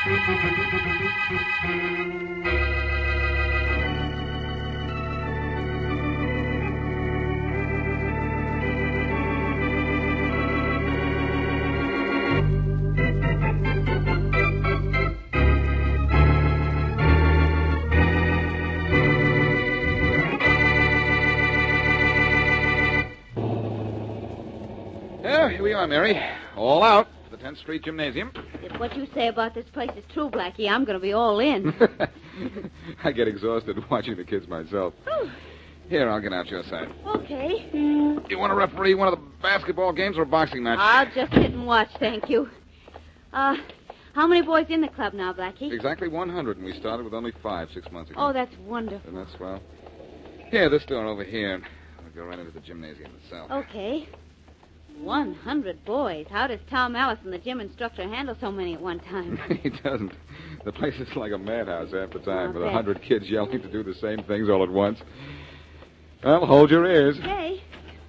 Here we are, Mary. All out for the 10th Street Gymnasium. If what you say about this place is true, Blackie, I'm going to be all in. I get exhausted watching the kids myself. Oh. Here, I'll get out your side. Okay. You want to referee one of the basketball games or a boxing match? I'll just sit and watch, thank you. How many boys in the club now, Blackie? Exactly 100, and we started with only 5 6 months ago. Oh, that's wonderful. And that's swell. Here, this door over here. I'll go right into the gymnasium itself. Okay. 100 boys. How does Tom Allison, the gym instructor, handle so many at one time? He doesn't. The place is like a madhouse half the time I'll with bet. 100 kids yelling to do the same things all at once. Well, hold your ears. Okay.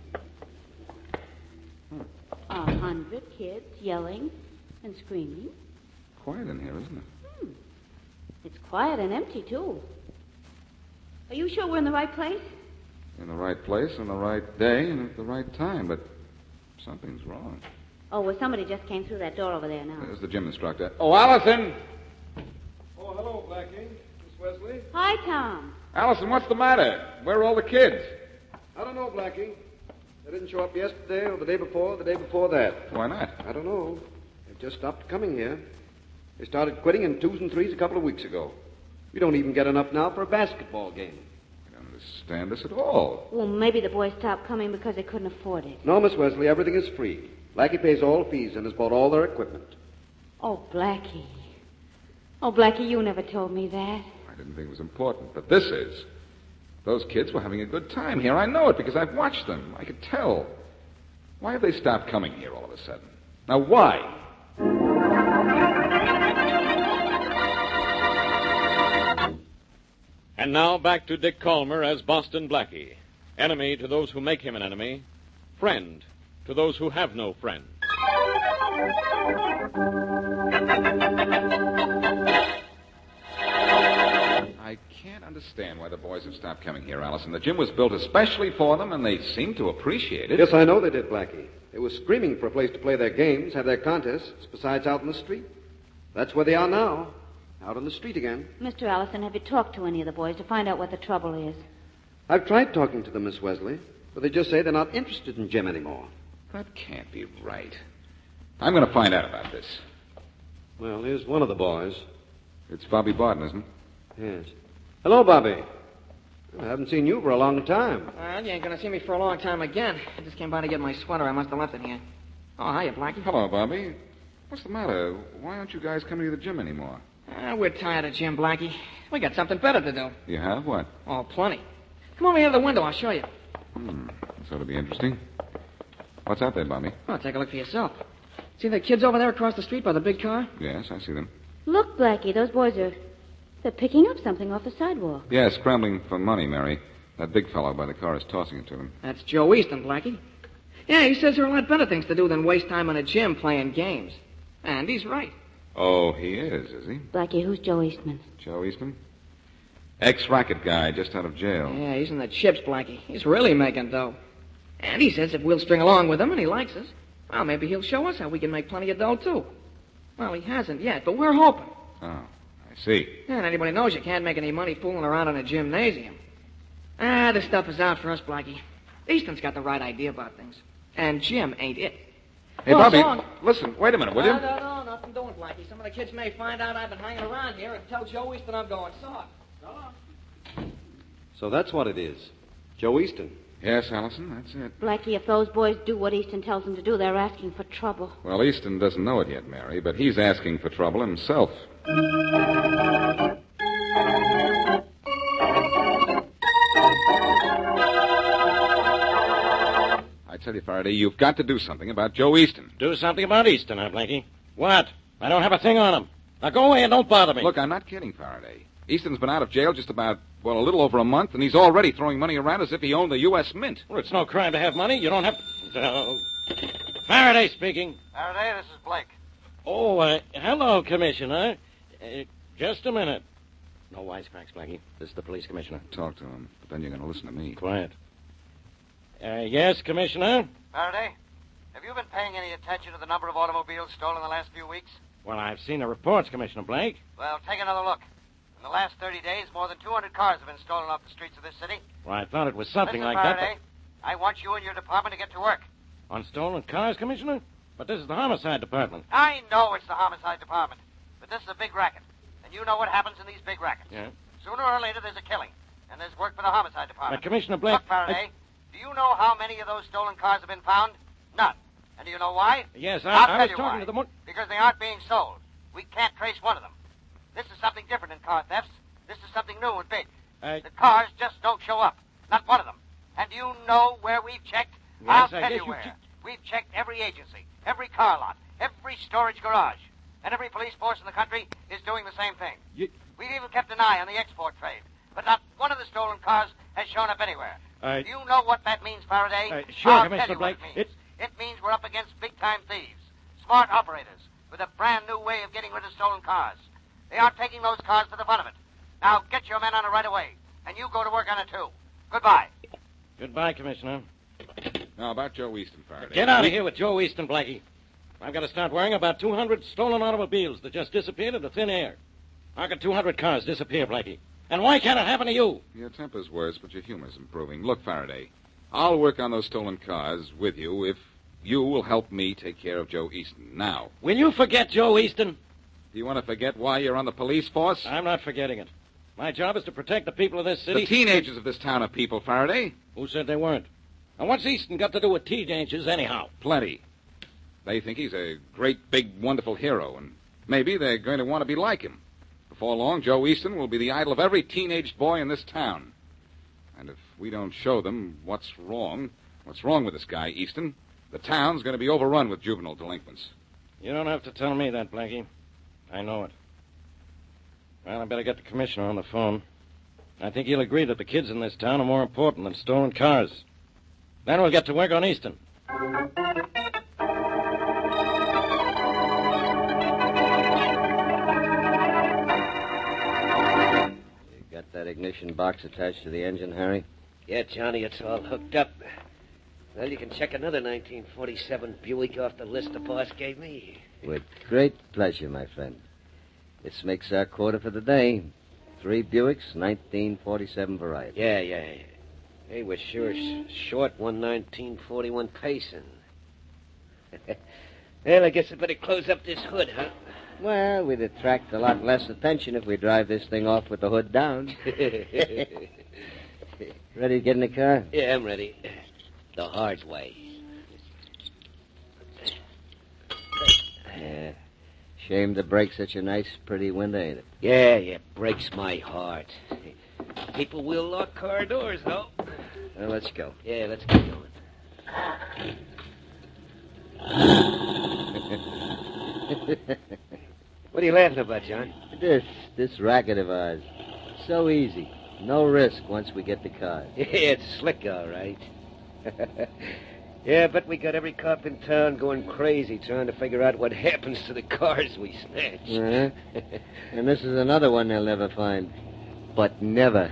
100 kids yelling and screaming. Quiet in here, isn't it? It's quiet and empty, too. Are you sure we're in the right place? In the right place, on the right day, and at the right time, but something's wrong. Oh, well, somebody just came through that door over there now. There's the gym instructor. Oh, Allison! Oh, hello, Blackie. Miss Wesley? Hi, Tom. Allison, what's the matter? Where are all the kids? I don't know, Blackie. They didn't show up yesterday or the day before that. Why not? I don't know. They've just stopped coming here. They started quitting in 2s and 3s a couple of weeks ago. We don't even get enough now for a basketball game. I don't understand this at all. Well, maybe the boys stopped coming because they couldn't afford it. No, Miss Wesley, everything is free. Blackie pays all fees and has bought all their equipment. Oh, Blackie. Oh, Blackie, you never told me that. I didn't think it was important, but this is. Those kids were having a good time here. I know it because I've watched them. I could tell. Why have they stopped coming here all of a sudden? Now, why? And now back to Dick Calmer as Boston Blackie. Enemy to those who make him an enemy. Friend to those who have no friend. I can't understand why the boys have stopped coming here, Allison. The gym was built especially for them, and they seem to appreciate it. Yes, I know they did, Blackie. They were screaming for a place to play their games, have their contests, besides out in the street. That's where they are now, out on the street again. Mr. Allison, have you talked to any of the boys to find out what the trouble is? I've tried talking to them, Miss Wesley, but they just say they're not interested in gym anymore. That can't be right. I'm going to find out about this. Well, here's one of the boys. It's Bobby Barton, isn't it? Yes. Hello, Bobby. I haven't seen you for a long time. Well, you ain't going to see me for a long time again. I just came by to get my sweater. I must have left it here. Oh, hiya, Blackie. Hello, Bobby. What's the matter? Why aren't you guys coming to the gym anymore? We're tired of Jim, Blackie. We got something better to do. You have? What? Oh, plenty. Come over here to the window. I'll show you. This ought to be interesting. What's out there, Bobby? Oh, take a look for yourself. See the kids over there across the street by the big car? Yes, I see them. Look, Blackie, those boys they're picking up something off the sidewalk. Yeah, scrambling for money, Mary. That big fellow by the car is tossing it to them. That's Joe Easton, Blackie. Yeah, he says there are a lot better things to do than waste time in a gym playing games. And he's right. Oh, he is he? Blackie, who's Joe Eastman? Joe Eastman? Ex-racket guy, just out of jail. Yeah, he's in the chips, Blackie. He's really making dough. And he says if we'll string along with him and he likes us, well, maybe he'll show us how we can make plenty of dough, too. Well, he hasn't yet, but we're hoping. Oh, I see. And anybody knows you can't make any money fooling around in a gymnasium. This stuff is out for us, Blackie. Easton's got the right idea about things. And Jim ain't it. Hey, Well, Bobby, so long. listen, wait a minute, will you? No, nothing doing, Blackie. Some of the kids may find out I've been hanging around here and tell Joe Easton I'm going soft. So long. So that's what it is. Joe Easton. Yes, Allison, that's it. Blackie, if those boys do what Easton tells them to do, they're asking for trouble. Well, Easton doesn't know it yet, Mary, but he's asking for trouble himself. I tell you, Faraday, you've got to do something about Joe Easton. Do something about Easton, huh, Blackie? What? I don't have a thing on him. Now go away and don't bother me. Look, I'm not kidding, Faraday. Easton's been out of jail just about, a little over a month, and he's already throwing money around as if he owned the U.S. Mint. Well, it's no crime to have money. You don't have to... Faraday speaking. Faraday, this is Blake. Oh, hello, Commissioner. Just a minute. No wisecracks, Blackie. This is the police commissioner. Talk to him, but then you're going to listen to me. Quiet. Yes, Commissioner? Faraday, have you been paying any attention to the number of automobiles stolen the last few weeks? Well, I've seen the reports, Commissioner Blake. Well, take another look. In the last 30 days, more than 200 cars have been stolen off the streets of this city. Well, I thought it was something Listen, like Faraday, that. I want you and your department to get to work. On stolen cars, Commissioner? But this is the homicide department. I know it's the homicide department, but this is a big racket. And you know what happens in these big rackets. Yeah. Sooner or later, there's a killing, and there's work for the homicide department. But, Commissioner Blake... Look, Faraday, do you know how many of those stolen cars have been found? None. And do you know why? Yes, I'll I tell was you talking why. to the... Because they aren't being sold. We can't trace one of them. This is something different in car thefts. This is something new and big. The cars just don't show up. Not one of them. And do you know where we've checked? Yes, I'll I tell guess you you where. We've checked every agency, every car lot, every storage garage. And every police force in the country is doing the same thing. We've even kept an eye on the export trade. But not one of the stolen cars has shown up anywhere. Do you know what that means, Faraday? Sure, I'll Commissioner tell you Blake. what it means. It means we're up against big-time thieves, smart operators, with a brand-new way of getting rid of stolen cars. They aren't taking those cars for the fun of it. Now, get your men on it right away, and you go to work on it, too. Goodbye. Goodbye, Commissioner. Now, about Joe Easton, Faraday. Get out of here with Joe Easton, Blackie. I've got to start worrying about 200 stolen automobiles that just disappeared into thin air. How could 200 cars disappear, Blackie? And why can't it happen to you? Your temper's worse, but your humor's improving. Look, Faraday, I'll work on those stolen cars with you if you will help me take care of Joe Easton. Now, Will you forget Joe Easton? do you want to forget why you're on the police force? I'm not forgetting it. My job is to protect the people of this city. The teenagers of this town are people, Faraday. Who said they weren't? And what's Easton got to do with teenagers, anyhow? Plenty. They think he's a great, big, wonderful hero, and maybe they're going to want to be like him. Before long, Joe Easton will be the idol of every teenage boy in this town. And if we don't show them what's wrong with this guy, Easton, the town's going to be overrun with juvenile delinquents. You don't have to tell me that, Blackie. I know it. Well, I better get the commissioner on the phone. I think he'll agree that the kids in this town are more important than stolen cars. Then we'll get to work on Easton. Got that ignition box attached to the engine, Harry? Yeah, Johnny, it's all hooked up. Well, you can check another 1947 Buick off the list the boss gave me. With great pleasure, my friend. This makes our quota for the day. 3 Buicks, 1947 variety. Yeah. Hey, we're sure short one 1941 Payson. Well, I guess I better close up this hood, huh? Well, we'd attract a lot less attention if we drive this thing off with the hood down. Ready to get in the car? Yeah, I'm ready. The hard way. Yeah. Shame to break such a nice, pretty window, ain't it? Yeah, breaks my heart. People will lock car doors, though. Well, let's go. Yeah, let's get going. What are you laughing about, John? This racket of ours. So easy. No risk once we get the car. Yeah, it's slick, all right. Yeah, but we got every cop in town going crazy trying to figure out what happens to the cars we snatch. Uh-huh. And this is another one they'll never find. But never.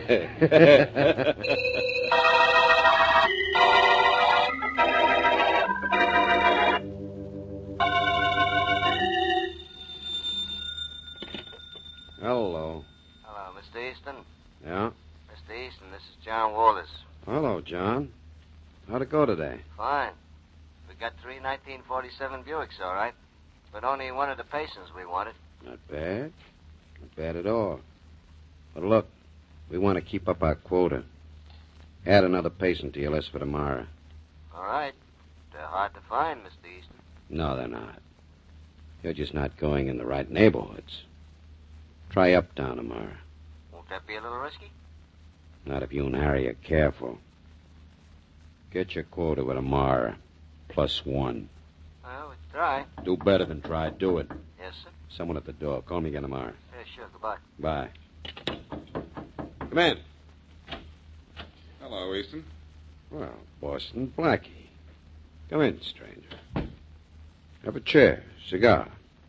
Hello. Hello, Mr. Easton. Yeah? Mr. Easton, this is John Walters. Hello, John. How'd it go today? Fine. We got 3 1947 Buicks, all right. But only one of the Paysons we wanted. Not bad. Not bad at all. But look, we want to keep up our quota. Add another Payson to your list for tomorrow. All right. They're hard to find, Mr. Easton. No, they're not. You're just not going in the right neighborhoods. Try uptown tomorrow. Won't that be a little risky? Not if you and Harry are careful. Get your quota with Amara. +1. Well, we try. Do better than try. Do it. Yes, sir. Someone at the door. Call me again tomorrow. Yeah, sure. Goodbye. Bye. Come in. Hello, Easton. Well, Boston Blackie. Come in, stranger. Have a chair. Cigar.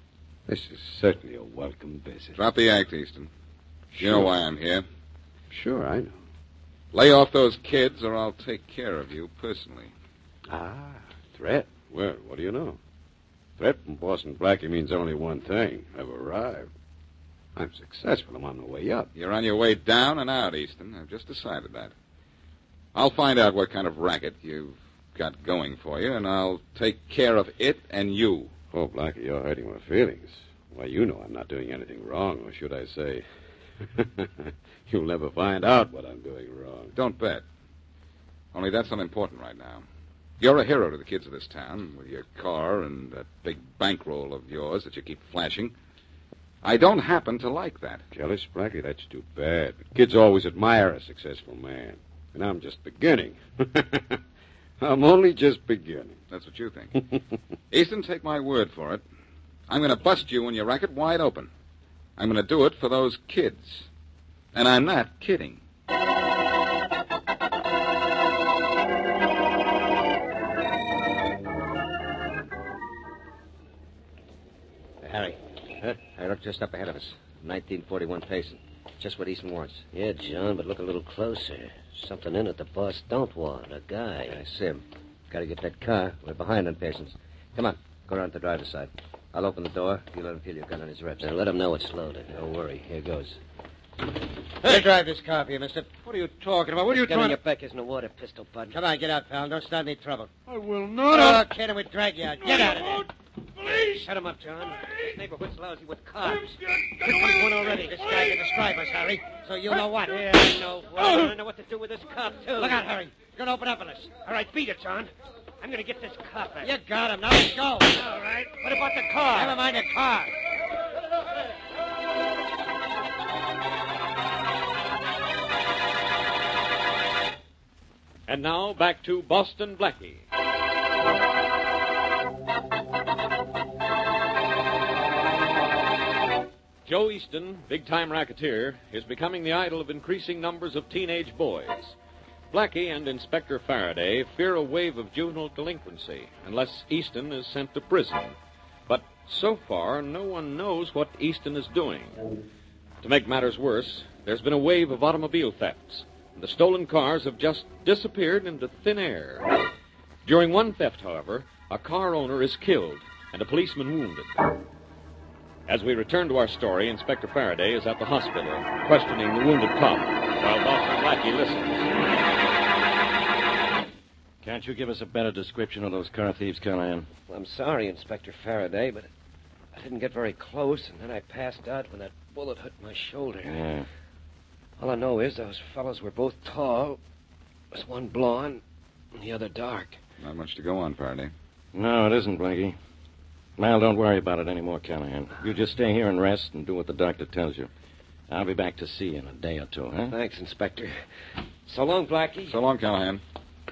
This is certainly a welcome visit. Drop the act, Easton. You know why I'm here. Sure, I know. Lay off those kids, or I'll take care of you personally. Ah, threat. Well, what do you know? Threat from Boston Blackie means only one thing. I've arrived. I'm successful. I'm on the way up. You're on your way down and out, Easton. I've just decided that. I'll find out what kind of racket you've got going for you, and I'll take care of it and you. Oh, Blackie, you're hurting my feelings. Why, you know I'm not doing anything wrong, or should I say, you'll never find out what I'm doing wrong. Don't bet. Only that's not important right now. You're a hero to the kids of this town, with your car and that big bankroll of yours that you keep flashing. I don't happen to like that. Jealous, Blackie? That's too bad. Kids always admire a successful man. And I'm just beginning. I'm only just beginning. That's what you think. Easton, take my word for it. I'm going to bust you and your racket wide open. I'm going to do it for those kids. And I'm not kidding. Harry. Huh? I look just up ahead of us. 1941 Payson. Just what Easton wants. Yeah, John, but look a little closer. Something in it the boss don't want. A guy. I see him. Gotta get that car. We're behind on Payson's. Come on. Go around to the driver's side. I'll open the door. You let him feel your gun on his ribs. Now, let him know it's loaded. Don't worry. Here goes. Hey, drive this car for you, mister. What are you talking about? What are you Gun trying in to... your back isn't a water pistol, bud. Come on, get out, pal. Don't start any trouble. I will not. Oh, kid, we'd drag you out. Get out of there. Please. Shut him up, John. This neighborhood's lousy with I'm cops. scared. Here comes one already. This guy can describe us, Harry. So you know what? Yeah, I know. Well, I know what to do with this cop, too. Look out, Harry. You're going to open up on us. All right, beat it, John. I'm going to get this cop back. You got him. Now let's go. All right. What about the car? Never mind the car. And now back to Boston Blackie. Joe Easton, big-time racketeer, is becoming the idol of increasing numbers of teenage boys. Blackie and Inspector Faraday fear a wave of juvenile delinquency unless Easton is sent to prison. But so far, no one knows what Easton is doing. To make matters worse, there's been a wave of automobile thefts. The stolen cars have just disappeared into thin air. During one theft, however, a car owner is killed and a policeman wounded. As we return to our story, Inspector Faraday is at the hospital, questioning the wounded cop, while Boston Blackie listens. Can't you give us a better description of those car thieves, Callahan? Well, I'm sorry, Inspector Faraday, but I didn't get very close, and then I passed out when that bullet hit my shoulder. Yeah. All I know is those fellows were both tall. There was one blonde and the other dark. Not much to go on, Faraday. No, it isn't, Blackie. Well, don't worry about it anymore, Callahan. You just stay here and rest and do what the doctor tells you. I'll be back to see you in a day or two, huh? Thanks, Inspector. So long, Blackie. So long, Callahan.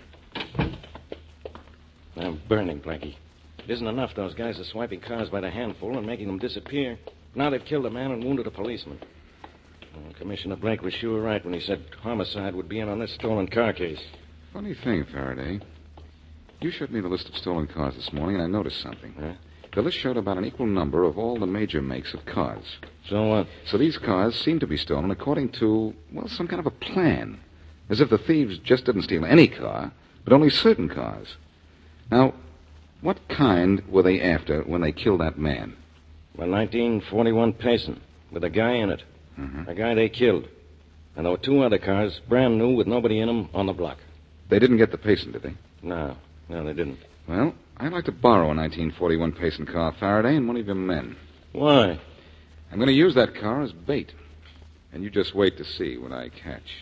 I'm burning, Blackie. It isn't enough those guys are swiping cars by the handful and making them disappear. Now they've killed a man and wounded a policeman. Well, Commissioner Blake was sure right when he said homicide would be in on this stolen car case. Funny thing, Faraday. You showed me the list of stolen cars this morning, and I noticed something. Huh? The list showed about an equal number of all the major makes of cars. So what? So these cars seem to be stolen according to, well, some kind of a plan. As if the thieves just didn't steal any car, but only certain cars. Now, what kind were they after when they killed that man? Well, 1941 Payson, with a guy in it. Mm-hmm. A guy they killed. And there were two other cars, brand new, with nobody in them, on the block. They didn't get the Payson, did they? No, they didn't. Well, I'd like to borrow a 1941 Payson car, Faraday, and one of your men. Why? I'm going to use that car as bait. And you just wait to see what I catch.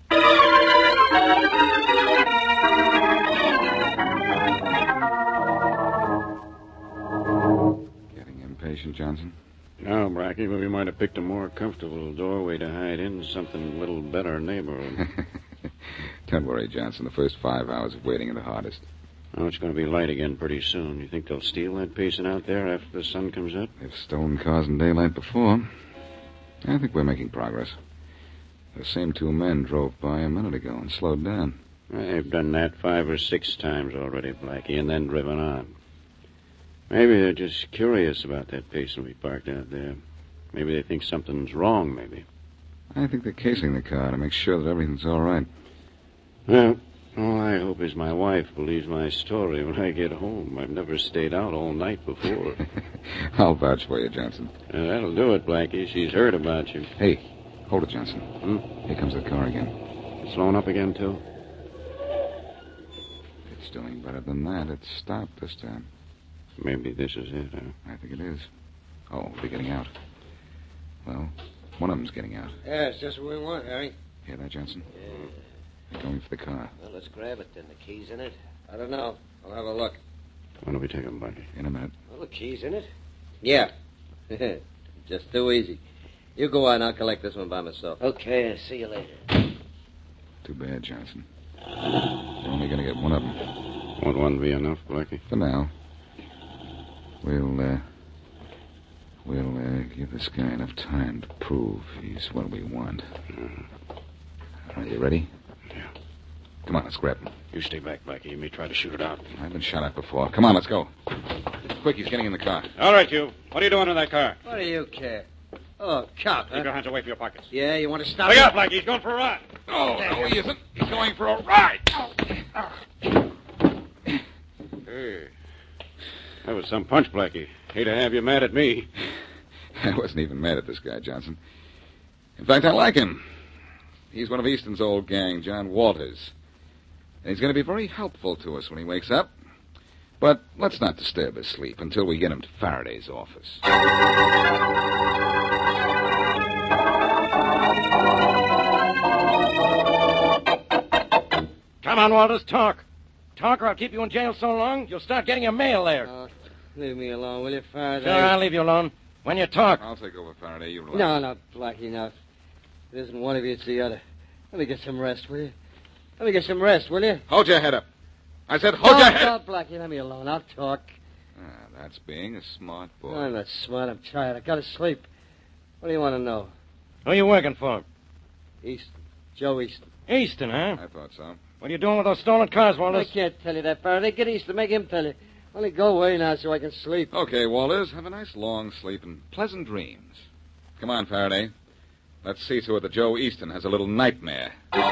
Getting impatient, Johnson? No, Blackie, but we might have picked a more comfortable doorway to hide in, something a little better neighborhood. Don't worry, Johnson. The first 5 hours of waiting are the hardest. Oh, it's going to be light again pretty soon. You think they'll steal that Payson out there after the sun comes up? They've stolen cars in daylight before. I think we're making progress. The same two men drove by a minute ago and slowed down. They've done that 5 or 6 times already, Blackie, and then driven on. Maybe they're just curious about that patient we parked out there. Maybe they think something's wrong, maybe. I think they're casing the car to make sure that everything's all right. Well, all I hope is my wife believes my story when I get home. I've never stayed out all night before. I'll vouch for you, Johnson. That'll do it, Blackie. She's heard about you. Hey, hold it, Johnson. Here comes the car again. It's slowing up again, too? It's doing better than that. It's stopped this time. Maybe this is it, huh? I think it is. Oh, they're getting out. Well, one of them's getting out. Yeah, it's just what we want, Harry. Hear that, Johnson? Yeah. They're going for the car. Well, let's grab it then. The key's in it? I don't know. I'll have a look. When do we take them, Blackie? In a minute. Well, the key's in it? Yeah. Just too easy. You go on. I'll collect this one by myself. Okay, I'll see you later. Too bad, Johnson. We're only going to get one of them. Won't one be enough, Blackie? For now. We'll give this guy enough time to prove he's what we want. Are you ready? Yeah. Come on, let's grab him. You stay back, Blackie. You may try to shoot it out. I've been shot at before. Come on, let's go. Quick, he's getting in the car. All right, you. What are you doing in that car? What do you care? Oh, cop, huh? Keep your hands away from your pockets. Yeah, you want to stop? Look out, Blackie. He's going for a ride. Oh, no, he isn't. He's going for a ride. Hey. That was some punch, Blackie. Hate to have you mad at me. I wasn't even mad at this guy, Johnson. In fact, I like him. He's one of Easton's old gang, John Walters. And he's going to be very helpful to us when he wakes up. But let's not disturb his sleep until we get him to Faraday's office. Come on, Walters, talk. Talk, or I'll keep you in jail so long, you'll start getting your mail there. Oh, leave me alone, will you, Faraday? Sure, I'll leave you alone. When you talk. I'll take over, Faraday. You relax. No, Blackie, no. It isn't one of you, it's the other. Let me get some rest, will you? Let me get some rest, will you? Hold your head up. I said hold your head. No, Blackie, let me alone. I'll talk. That's being a smart boy. I'm not smart. I'm tired. I gotta sleep. What do you want to know? Who are you working for? Easton. Joe Easton. Easton, huh? I thought so. What are you doing with those stolen cars, I Walters? can't tell you that, Faraday. Get Easton. Make him tell you. Only go away now so I can sleep. Okay, Walters. Have a nice long sleep and pleasant dreams. Come on, Faraday. Let's see to it that Joe Easton has a little nightmare.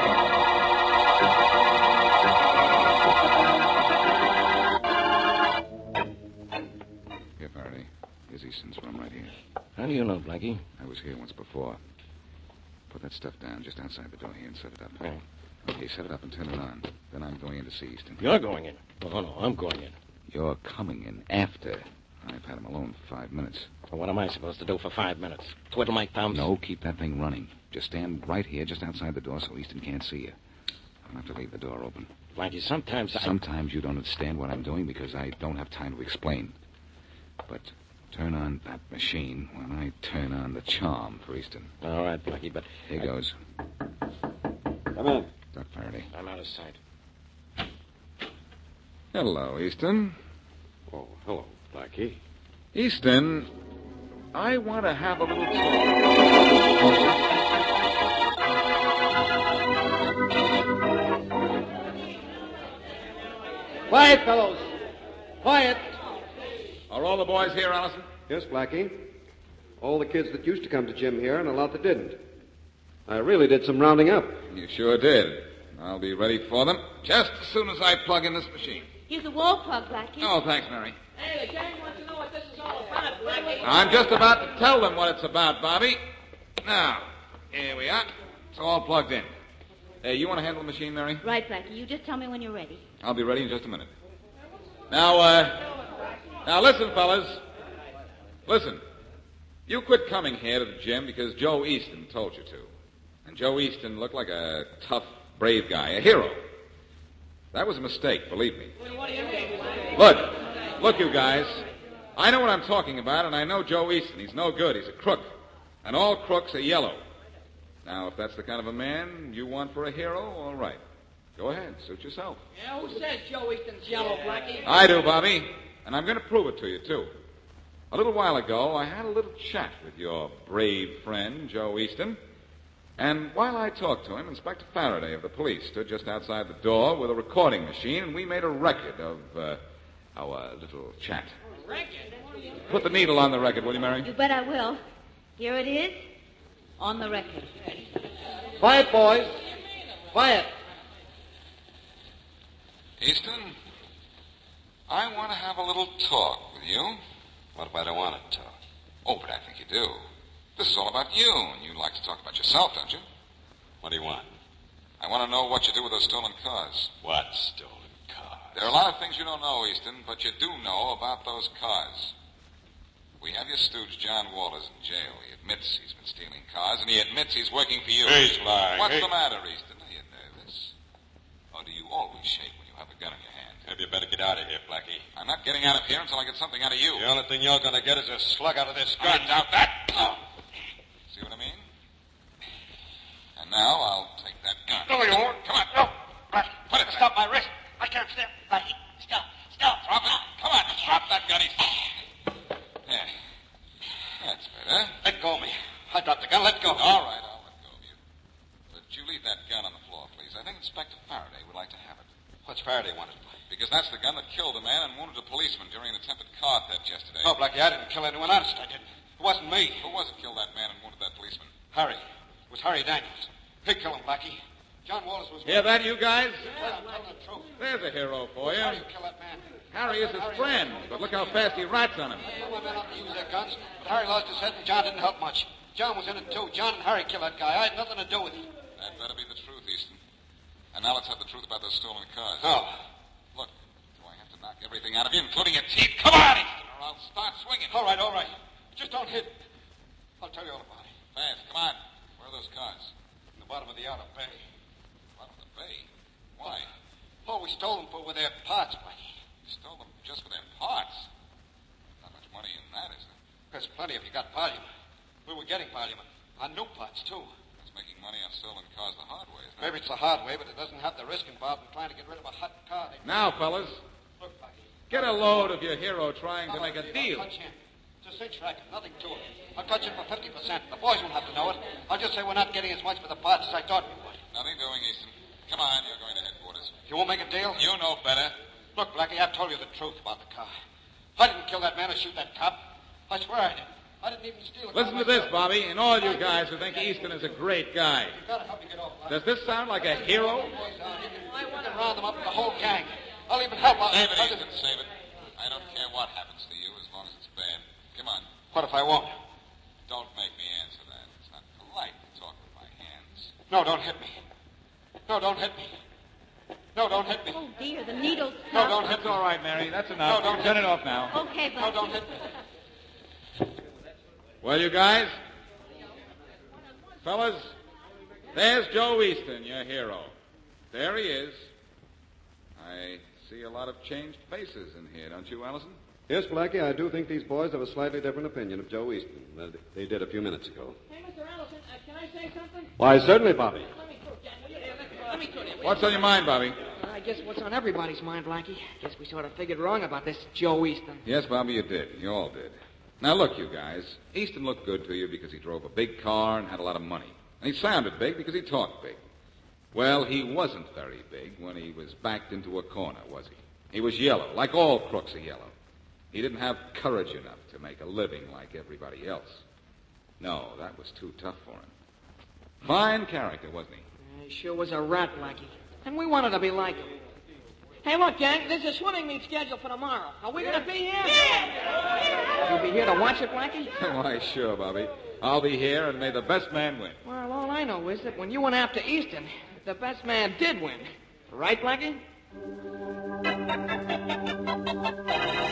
Here, Faraday. Here's Easton's room right here. How do you know, Blackie? I was here once before. Put that stuff down just outside the door here and set it up. Right. Okay, set it up and turn it on. Then I'm going in to see Easton. You're going in. Oh, no, I'm going in. You're coming in after I've had him alone for 5 minutes. Well, what am I supposed to do for 5 minutes? Twiddle my thumbs? No, keep that thing running. Just stand right here, just outside the door, so Easton can't see you. I don't have to leave the door open. Blackie, sometimes Sometimes you don't understand what I'm doing because I don't have time to explain. But turn on that machine when I turn on the charm for Easton. All right, Blackie, but... Here goes. Come in. Doc Faraday. I'm out of sight. Hello, Easton. Oh, hello, Blackie. Easton, I want to have a little talk. Quiet, fellows. Quiet. Are all the boys here, Allison? Yes, Blackie. All the kids that used to come to gym here and a lot that didn't. I really did some rounding up. You sure did. I'll be ready for them just as soon as I plug in this machine. Here's the wall plug, Blackie. Oh, thanks, Mary. Hey, the gang wants to know what this is all about, Blackie. I'm just about to tell them what it's about, Bobby. Now, here we are. It's all plugged in. Hey, you want to handle the machine, Mary? Right, Blackie. You just tell me when you're ready. I'll be ready in just a minute. Now listen, fellas. Listen. You quit coming here to the gym because Joe Easton told you to. And Joe Easton looked like a tough, brave guy, a hero. That was a mistake, believe me. Look, you guys. I know what I'm talking about, and I know Joe Easton. He's no good. He's a crook. And all crooks are yellow. Now, if that's the kind of a man you want for a hero, all right. Go ahead. Suit yourself. Yeah, who says Joe Easton's yellow, Blackie? I do, Bobby. And I'm going to prove it to you, too. A little while ago, I had a little chat with your brave friend, Joe Easton. And while I talked to him, Inspector Faraday of the police stood just outside the door with a recording machine, and we made a record of our little chat. Put the needle on the record, will you, Mary? You bet I will. Here it is, on the record. Quiet, boys. Quiet. Easton, I want to have a little talk with you. What if I don't want to talk? Oh, but I think you do. This is all about you, and you like to talk about yourself, don't you? What do you want? I want to know what you do with those stolen cars. What stolen cars? There are a lot of things you don't know, Easton, but you do know about those cars. We have your stooge, John Walters, in jail. He admits he's been stealing cars, and he admits he's working for you. He's lying. What's the matter, Easton? Are you nervous? Or do you always shake when you have a gun in your hand? Maybe you better get out of here, Blackie. I'm not getting out of here until I get something out of you. The only thing you're going to get is a slug out of this gun. I doubt that. See what I mean? And now I'll take that gun. No, you won't. Come on. No. Put it Stop my wrist. I can't step. Stop. Drop it. Come on. Drop that gun. Yeah. That's better. Let go of me. I dropped the gun. Let go. All right, I'll let go of you. But you leave that gun on the floor, please. I think Inspector Faraday would like to have it. What's Faraday wanted? Because that's the gun that killed a man and wounded a policeman during an attempted car theft yesterday. No, Blackie, I didn't kill anyone. Honest, I didn't. It wasn't me. Who was it killed that man and wounded that policeman? Harry. It was Harry Daniels. He killed him, Blackie. John Wallace was... Hear that, you guys? I'm telling the truth. There's a hero for you. How do you kill that man? Harry is his friend, but look how fast he rats on him. I told my men not to use their guns, but Harry lost his head and John didn't help much. John was in it, too. John and Harry killed that guy. I had nothing to do with it. That better be the truth, Easton. And now let's have the truth about those stolen cars. No. Look, do I have to knock everything out of you, including your teeth? Come on, Easton, or I'll start swinging. All right. Just don't hit. I'll tell you all about it. Fast, come on. Where are those cars? In the bottom of the outer bay. Bottom of the bay? Why? Oh, we stole them with their parts, Blackie. You stole them just for their parts. Not much money in that, is there? There's plenty if you got volume. We were getting volume on new parts, too. That's making money on stolen cars the hard way, isn't it? Maybe it's the hard way, but it doesn't have the risk involved in trying to get rid of a hot car. Now, fellas, Look, Blackie. get a load of your hero trying to make a deal. I'll touch him. It's a cinch racket, nothing to it. I'll touch him for 50%. The boys won't have to know it. I'll just say we're not getting as much for the parts as I thought we would. Nothing doing, Easton. Come on, you're going to headquarters. You won't make a deal? You know better. Look, Blackie, I've told you the truth about the car. I didn't kill that man or shoot that cop. I swear I did. I didn't even steal a car. Listen to this, Bobby, and all you guys who think Easton is a great guy. You gotta help me get off. Does this sound like a hero? I want to round them up with the whole gang. I'll even help out. Save it, Easton, save it. I don't care what happens to you as long as it's bad. Come on. What if I won't? Don't make me answer that. It's not polite to talk with my hands. No, don't hit me. No, don't hit me. No, don't hit me. Oh, dear, the needle's No, tough. don't hit That's me. all right, Mary. That's enough. No, don't You've done it off now. Okay, No, Bucky. don't hit me. Well, you guys? Fellas, there's Joe Easton, your hero. There he is. I see a lot of changed faces in here, don't you, Allison? Yes, Blackie, I do think these boys have a slightly different opinion of Joe Easton than they did a few minutes ago. Hey, Mr. Allison, can I say something? Why, certainly, Bobby. Let me through, Jack. Will you? Let me through there. What's on your mind, Bobby? I guess what's on everybody's mind, Blackie. Guess we sort of figured wrong about this Joe Easton. Yes, Bobby, you did. You all did. Now, look, you guys. Easton looked good to you because he drove a big car and had a lot of money. And he sounded big because he talked big. Well, he wasn't very big when he was backed into a corner, was he? He was yellow, like all crooks are yellow. He didn't have courage enough to make a living like everybody else. No, that was too tough for him. Fine character, wasn't he? He sure was a rat, Blackie. And we wanted to be like him. Hey, look, gang, there's a swimming meet scheduled for tomorrow. Are we going to be here? Yeah! You'll be here to watch it, Blackie? Why, sure, Bobby. I'll be here, and may the best man win. Well, all I know is that when you went after Easton, the best man did win. Right, Blackie?